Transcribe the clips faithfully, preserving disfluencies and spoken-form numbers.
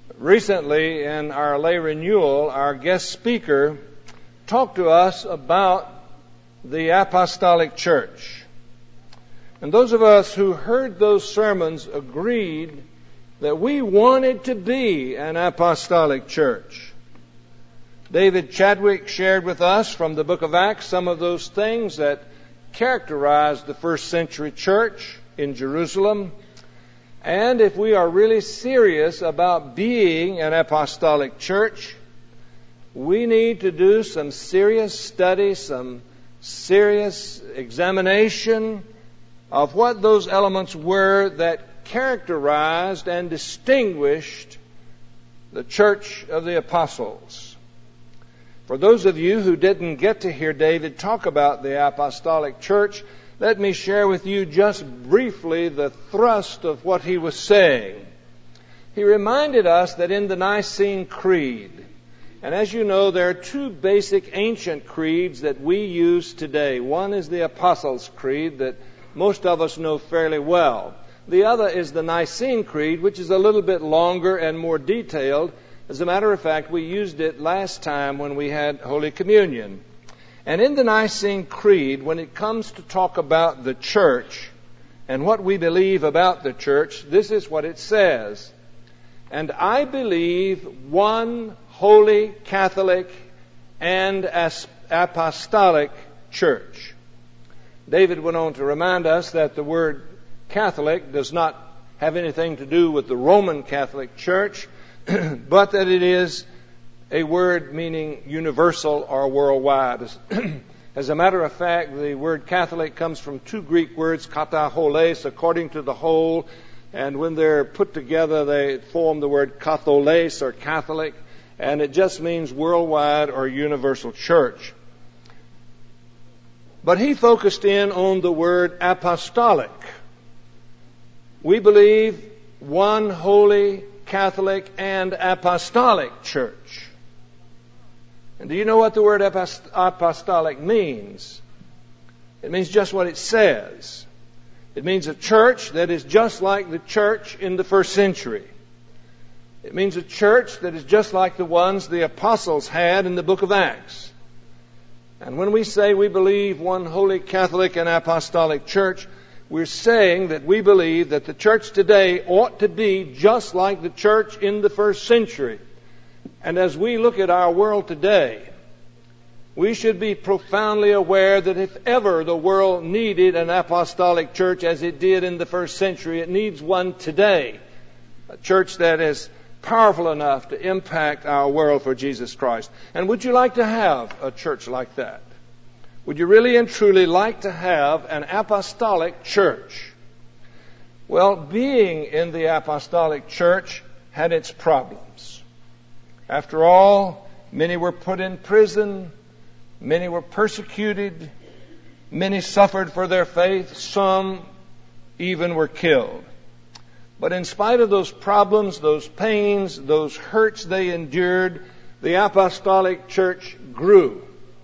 Recently, in our lay renewal, our guest speaker talked to us about the apostolic church. And those of us who heard those sermons agreed that we wanted to be an apostolic church. David Chadwick shared with us from the book of Acts some of those things that characterized the first century church in Jerusalem. And if we are really serious about being an apostolic church, we need to do some serious study, some serious examination of what those elements were that characterized and distinguished the church of the apostles. For those of you who didn't get to hear David talk about the apostolic church, let me share with you just briefly the thrust of what he was saying. He reminded us that in the Nicene Creed, and as you know, there are two basic ancient creeds that we use today. One is the Apostles' Creed that most of us know fairly well. The other is the Nicene Creed, which is a little bit longer and more detailed. As a matter of fact, we used it last time when we had Holy Communion. And in the Nicene Creed, when it comes to talk about the church and what we believe about the church, this is what it says. And I believe one holy, Catholic, and apostolic church. David went on to remind us that the word Catholic does not have anything to do with the Roman Catholic Church, but that it is a word meaning universal or worldwide. As a matter of fact, the word Catholic comes from two Greek words, kataholes, according to the whole, and when they're put together, they form the word katholes, or Catholic, and it just means worldwide or universal church. But he focused in on the word apostolic. We believe one holy, Catholic, and apostolic church. And do you know what the word apost- apostolic means? It means just what it says. It means a church that is just like the church in the first century. It means a church that is just like the ones the apostles had in the book of Acts. And when we say we believe one holy, Catholic, and apostolic church, we're saying that we believe that the church today ought to be just like the church in the first century. And as we look at our world today, we should be profoundly aware that if ever the world needed an apostolic church as it did in the first century, it needs one today. A church that is powerful enough to impact our world for Jesus Christ. And would you like to have a church like that? Would you really and truly like to have an apostolic church? Well, being in the apostolic church had its problems. After all, many were put in prison, many were persecuted, many suffered for their faith, some even were killed. But in spite of those problems, those pains, those hurts they endured, the apostolic church grew.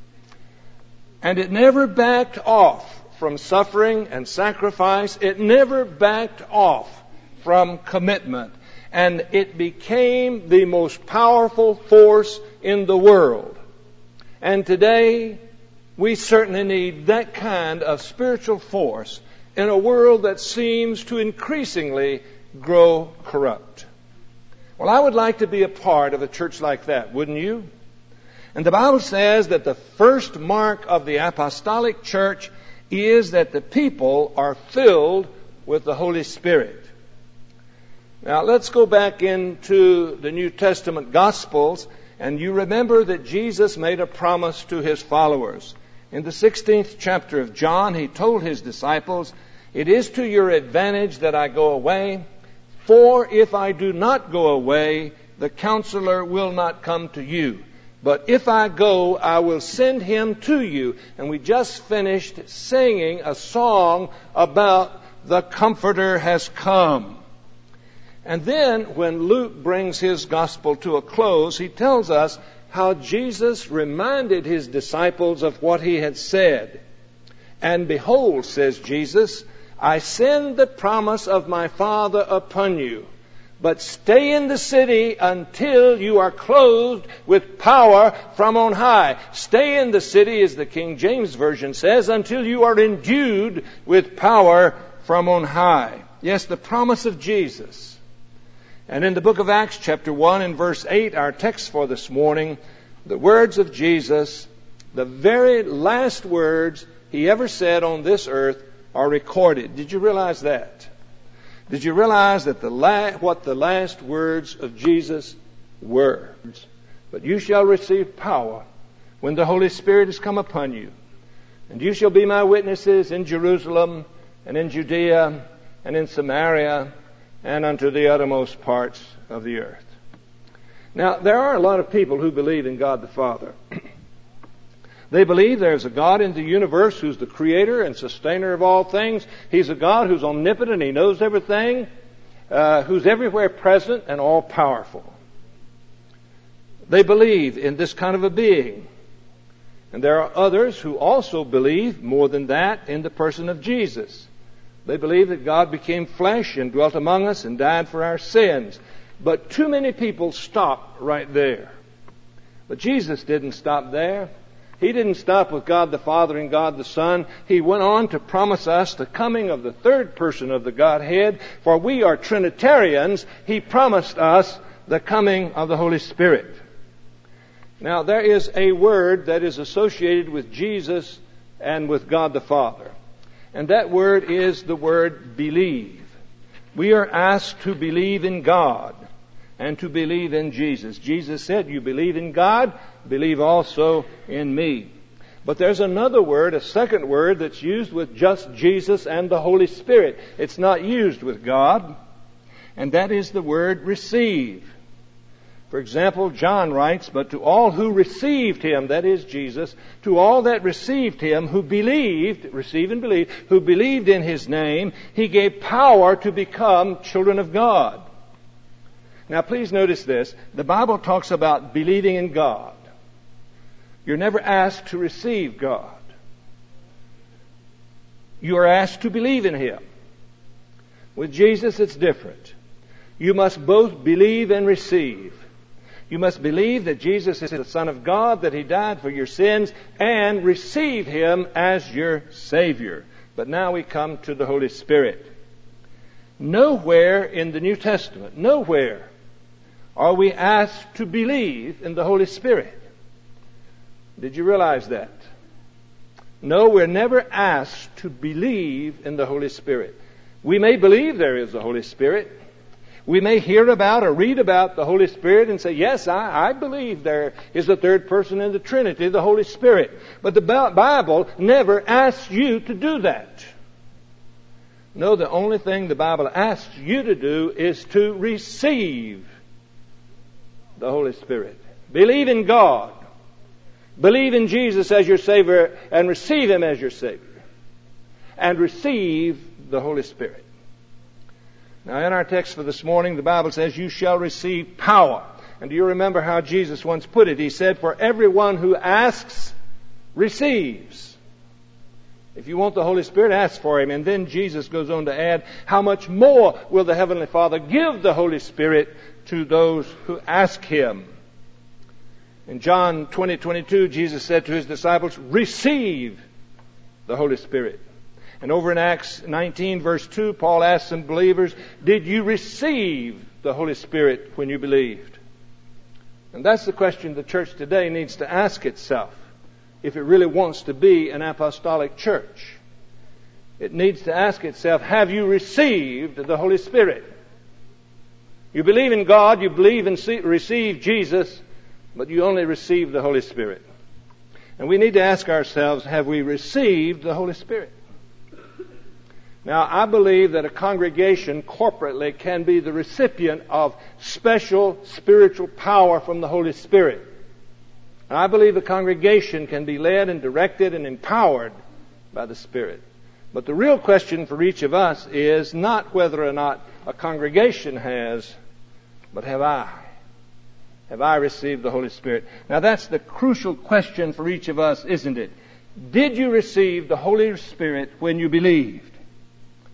And it never backed off from suffering and sacrifice. It never backed off from commitment. And it became the most powerful force in the world. And today, we certainly need that kind of spiritual force in a world that seems to increasingly grow corrupt. Well, I would like to be a part of a church like that, wouldn't you? And the Bible says that the first mark of the apostolic church is that the people are filled with the Holy Spirit. Now, let's go back into the New Testament Gospels, and you remember that Jesus made a promise to His followers. In the sixteenth chapter of John, He told His disciples, "It is to your advantage that I go away, for if I do not go away, the Counselor will not come to you. But if I go, I will send Him to you." And we just finished singing a song about the Comforter has come. And then when Luke brings his gospel to a close, he tells us how Jesus reminded His disciples of what He had said. "And behold," says Jesus, "I send the promise of my Father upon you. but stay in the city until you are clothed with power from on high. Stay in the city, as the King James Version says, until you are endued with power from on high. Yes, the promise of Jesus. And in the book of Acts, chapter one and verse eight, our text for this morning, the words of Jesus, the very last words He ever said on this earth, are recorded. Did you realize that? Did you realize that the la- what the last words of Jesus were? But you shall receive power when the Holy Spirit has come upon you. And you shall be my witnesses in Jerusalem and in Judea and in Samaria and unto the uttermost parts of the earth. Now, there are a lot of people who believe in God the Father. They believe there's a God in the universe who's the creator and sustainer of all things. He's a God who's omnipotent. He knows everything, uh, who's everywhere present and all powerful. They believe in this kind of a being. And there are others who also believe more than that in the person of Jesus. They believe that God became flesh and dwelt among us and died for our sins. But too many people stop right there. But Jesus didn't stop there. He didn't stop with God the Father and God the Son. He went on to promise us the coming of the third person of the Godhead. For we are Trinitarians. He promised us the coming of the Holy Spirit. Now, there is a word that is associated with Jesus and with God the Father. And that word is the word believe. We are asked to believe in God and to believe in Jesus. Jesus said, you believe in God, believe also in me. But there's another word, a second word, that's used with just Jesus and the Holy Spirit. It's not used with God. And that is the word receive. For example, John writes, but to all who received Him, that is Jesus, to all that received Him, who believed, receive and believe, who believed in His name, He gave power to become children of God. Now please notice this. The Bible talks about believing in God. You're never asked to receive God. You are asked to believe in Him. With Jesus, it's different. You must both believe and receive. You must believe that Jesus is the Son of God, that He died for your sins, and receive Him as your Savior. But now we come to the Holy Spirit. Nowhere in the New Testament, nowhere, are we asked to believe in the Holy Spirit. Did you realize that? No, we're never asked to believe in the Holy Spirit. We may believe there is a Holy Spirit. We may hear about or read about the Holy Spirit and say, yes, I, I believe there is a third person in the Trinity, the Holy Spirit. But the Bible never asks you to do that. No, the only thing the Bible asks you to do is to receive the Holy Spirit. Believe in God. Believe in Jesus as your Savior and receive Him as your Savior. And receive the Holy Spirit. Now, in our text for this morning, the Bible says, you shall receive power. And do you remember how Jesus once put it? He said, for everyone who asks, receives. If you want the Holy Spirit, ask for Him. And then Jesus goes on to add, how much more will the Heavenly Father give the Holy Spirit to those who ask Him? In John twenty twenty-two, Jesus said to His disciples, receive the Holy Spirit. And over in Acts nineteen, verse two, Paul asked some believers, did you receive the Holy Spirit when you believed? And that's the question the church today needs to ask itself if it really wants to be an apostolic church. It needs to ask itself, have you received the Holy Spirit? You believe in God, you believe and receive Jesus, but you only receive the Holy Spirit. And we need to ask ourselves, have we received the Holy Spirit? Now, I believe that a congregation corporately can be the recipient of special spiritual power from the Holy Spirit. And I believe a congregation can be led and directed and empowered by the Spirit. But the real question for each of us is not whether or not a congregation has, but have I? Have I received the Holy Spirit? Now, that's the crucial question for each of us, isn't it? Did you receive the Holy Spirit when you believed?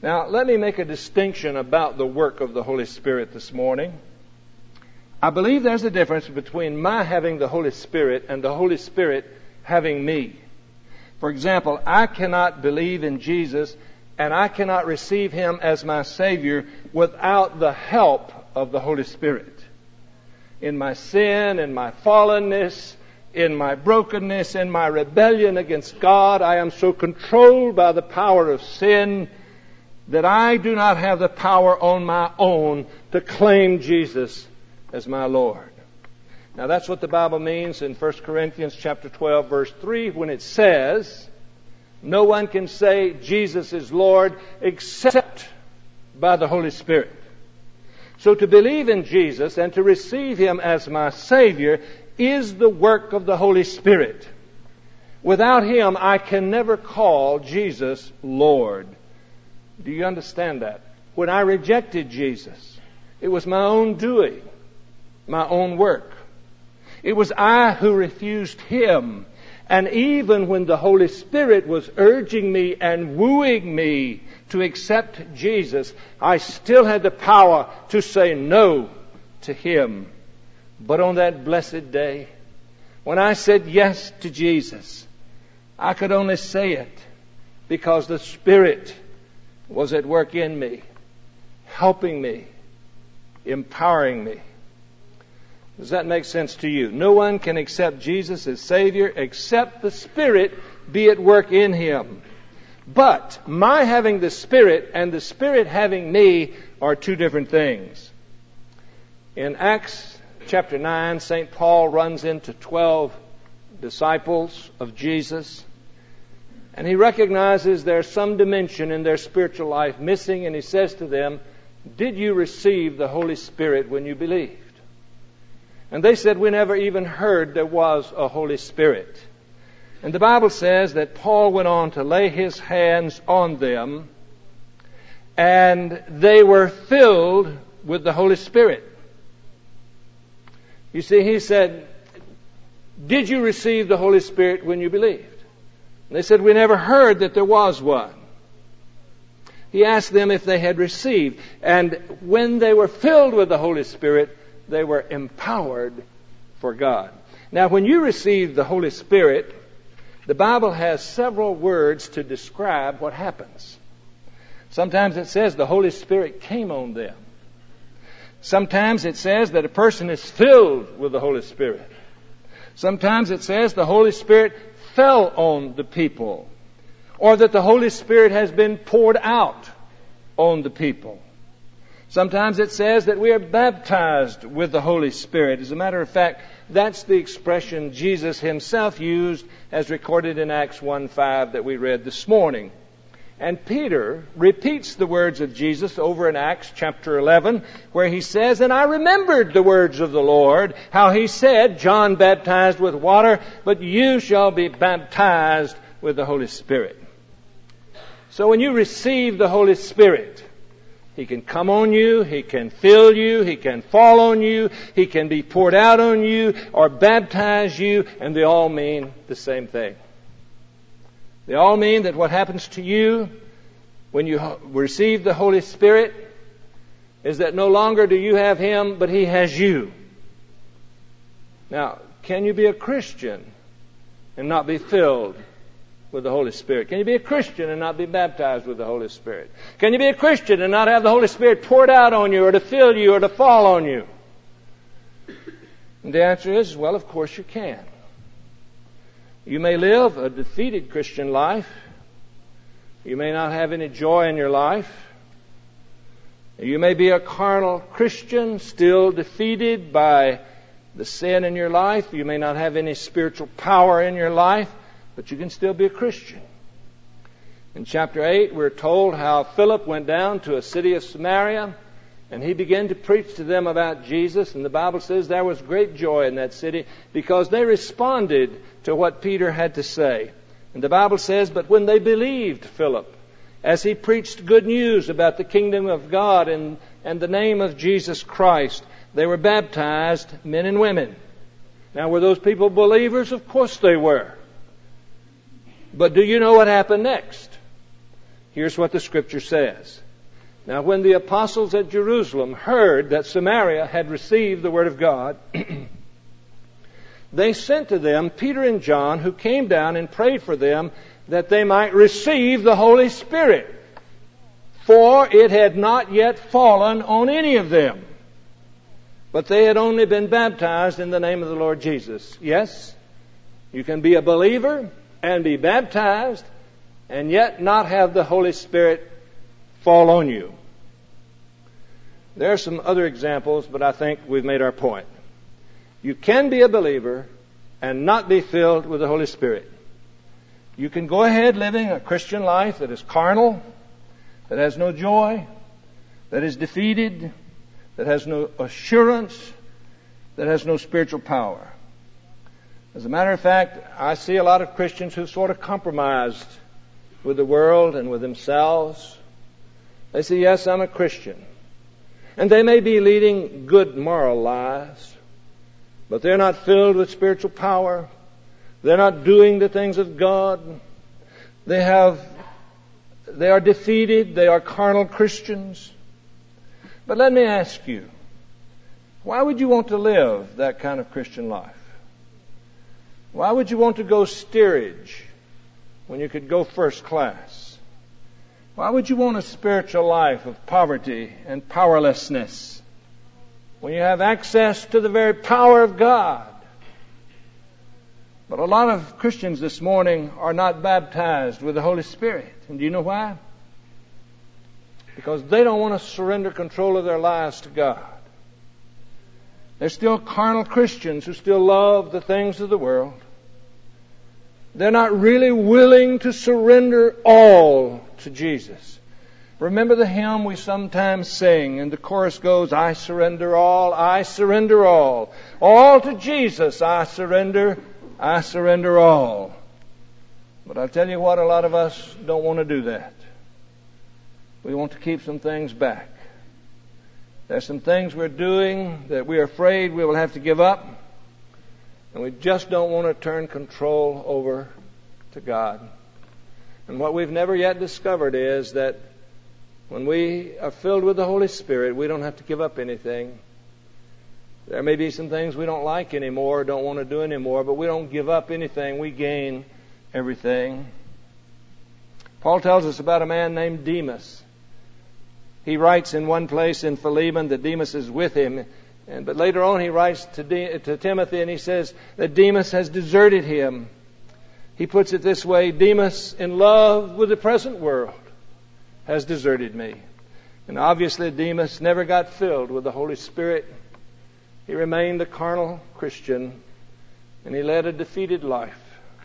Now, let me make a distinction about the work of the Holy Spirit this morning. I believe there's a difference between my having the Holy Spirit and the Holy Spirit having me. For example, I cannot believe in Jesus and I cannot receive Him as my Savior without the help of the Holy Spirit. In my sin, in my fallenness, in my brokenness, in my rebellion against God, I am so controlled by the power of sin that I do not have the power on my own to claim Jesus as my Lord. Now that's what the Bible means in First Corinthians chapter twelve verse three when it says, no one can say Jesus is Lord except by the Holy Spirit. So to believe in Jesus and to receive Him as my Savior is the work of the Holy Spirit. Without Him, I can never call Jesus Lord. Do you understand that? When I rejected Jesus, it was my own doing, my own work. It was I who refused Him. And even when the Holy Spirit was urging me and wooing me to accept Jesus, I still had the power to say no to Him. But on that blessed day, when I said yes to Jesus, I could only say it because the Spirit was at work in me, helping me, empowering me. Does that make sense to you? No one can accept Jesus as Savior except the Spirit be at work in him. But my having the Spirit and the Spirit having me are two different things. In Acts chapter nine, Saint Paul runs into twelve disciples of Jesus, and he recognizes there's some dimension in their spiritual life missing, and he says to them, "Did you receive the Holy Spirit when you believed?" And they said, "We never even heard there was a Holy Spirit." And the Bible says that Paul went on to lay his hands on them, and they were filled with the Holy Spirit. You see, he said, "Did you receive the Holy Spirit when you believed?" And they said, "We never heard that there was one." He asked them if they had received. And when they were filled with the Holy Spirit, they were empowered for God. Now, when you receive the Holy Spirit, the Bible has several words to describe what happens. Sometimes it says the Holy Spirit came on them. Sometimes it says that a person is filled with the Holy Spirit. Sometimes it says the Holy Spirit fell on the people, or that the Holy Spirit has been poured out on the people. Sometimes it says that we are baptized with the Holy Spirit. As a matter of fact, that's the expression Jesus Himself used as recorded in Acts one five that we read this morning. And Peter repeats the words of Jesus over in Acts chapter eleven, where he says, "And I remembered the words of the Lord, how He said, John baptized with water, but you shall be baptized with the Holy Spirit." So when you receive the Holy Spirit, He can come on you, He can fill you, He can fall on you, He can be poured out on you, or baptize you, and they all mean the same thing. They all mean that what happens to you when you receive the Holy Spirit is that no longer do you have Him, but He has you. Now, can you be a Christian and not be filled with the Holy Spirit? Can you be a Christian and not be baptized with the Holy Spirit? Can you be a Christian and not have the Holy Spirit poured out on you, or to fill you, or to fall on you? And the answer is, well, of course you can. You may live a defeated Christian life. You may not have any joy in your life. You may be a carnal Christian, still defeated by the sin in your life. You may not have any spiritual power in your life, but you can still be a Christian. In chapter eight, we're told how Philip went down to a city of Samaria, and he began to preach to them about Jesus. And the Bible says there was great joy in that city because they responded to what Peter had to say. And the Bible says, but when they believed Philip, as he preached good news about the kingdom of God and, and the name of Jesus Christ, they were baptized, men and women. Now, were those people believers? Of course they were. But do you know what happened next? Here's what the Scripture says. Now, when the apostles at Jerusalem heard that Samaria had received the Word of God, they sent to them Peter and John, who came down and prayed for them that they might receive the Holy Spirit. For it had not yet fallen on any of them, but they had only been baptized in the name of the Lord Jesus. Yes, you can be a believer and be baptized and yet not have the Holy Spirit fall on you. There are some other examples, but I think we've made our point. You can be a believer and not be filled with the Holy Spirit. You can go ahead living a Christian life that is carnal, that has no joy, that is defeated, that has no assurance, that has no spiritual power. As a matter of fact, I see a lot of Christians who've sort of compromised with the world and with themselves. They say, yes, I'm a Christian. And they may be leading good moral lives, but they're not filled with spiritual power. They're not doing the things of God. They have, they are defeated. They are carnal Christians. But let me ask you, why would you want to live that kind of Christian life? Why would you want to go steerage when you could go first class? Why would you want a spiritual life of poverty and powerlessness when you have access to the very power of God? But a lot of Christians this morning are not baptized with the Holy Spirit. And do you know why? Because they don't want to surrender control of their lives to God. They're still carnal Christians who still love the things of the world. They're not really willing to surrender all to Jesus. Remember the hymn we sometimes sing, and the chorus goes, I surrender all, I surrender all. All to Jesus I surrender, I surrender all. But I'll tell you what, a lot of us don't want to do that. We want to keep some things back. There's some things we're doing that we're afraid we will have to give up. And we just don't want to turn control over to God. And what we've never yet discovered is that when we are filled with the Holy Spirit, we don't have to give up anything. There may be some things we don't like anymore, don't want to do anymore, but we don't give up anything. We gain everything. Paul tells us about a man named Demas. He writes in one place in Philemon that Demas is with him. And, but later on he writes to, De, to Timothy and he says that Demas has deserted him. He puts it this way, Demas, in love with the present world, has deserted me. And obviously Demas never got filled with the Holy Spirit. He remained a carnal Christian and he led a defeated life.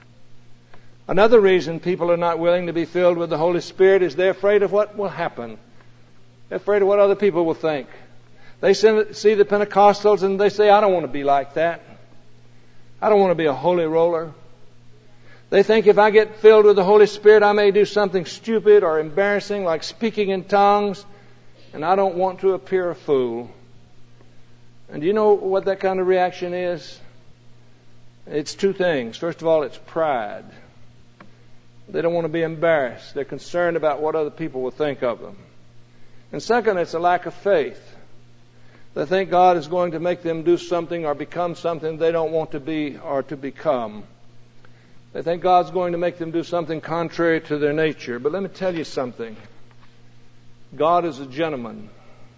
Another reason people are not willing to be filled with the Holy Spirit is they're afraid of what will happen. They're afraid of what other people will think. They see the Pentecostals and they say, I don't want to be like that. I don't want to be a holy roller. They think if I get filled with the Holy Spirit, I may do something stupid or embarrassing like speaking in tongues, and I don't want to appear a fool. And do you know what that kind of reaction is? It's two things. First of all, it's pride. They don't want to be embarrassed. They're concerned about what other people will think of them. And second, it's a lack of faith. They think God is going to make them do something or become something they don't want to be or to become. They think God's going to make them do something contrary to their nature. But let me tell you something. God is a gentleman.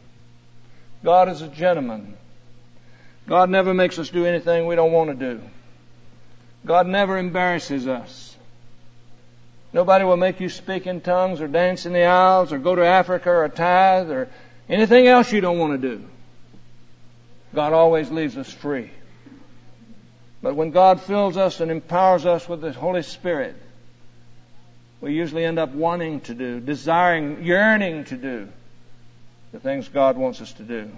God is a gentleman. God never makes us do anything we don't want to do. God never embarrasses us. Nobody will make you speak in tongues or dance in the aisles or go to Africa or tithe or anything else you don't want to do. God always leaves us free. But when God fills us and empowers us with the Holy Spirit, we usually end up wanting to do, desiring, yearning to do the things God wants us to do.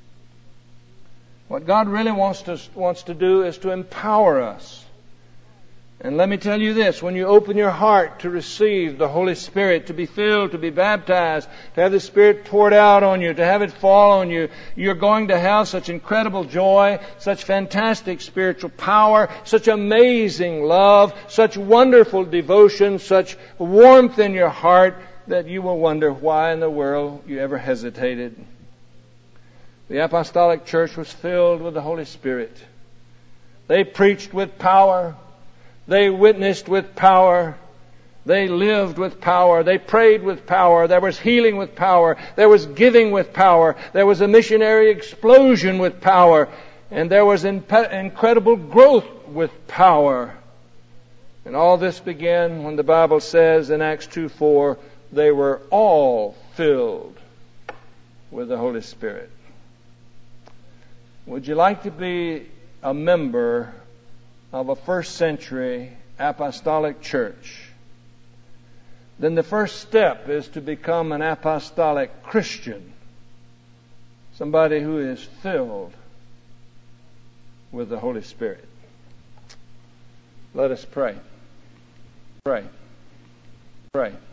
What God really wants to, wants to do is to empower us. And let me tell you this, when you open your heart to receive the Holy Spirit, to be filled, to be baptized, to have the Spirit poured out on you, to have it fall on you, you're going to have such incredible joy, such fantastic spiritual power, such amazing love, such wonderful devotion, such warmth in your heart that you will wonder why in the world you ever hesitated. The apostolic church was filled with the Holy Spirit. They preached with power. They witnessed with power. They lived with power. They prayed with power. There was healing with power. There was giving with power. There was a missionary explosion with power. And there was imp- incredible growth with power. And all this began when the Bible says in Acts two four, they were all filled with the Holy Spirit. Would you like to be a member of a first century apostolic church? Then the first step is to become an apostolic Christian. Somebody who is filled with the Holy Spirit. Let us pray. Pray. Pray.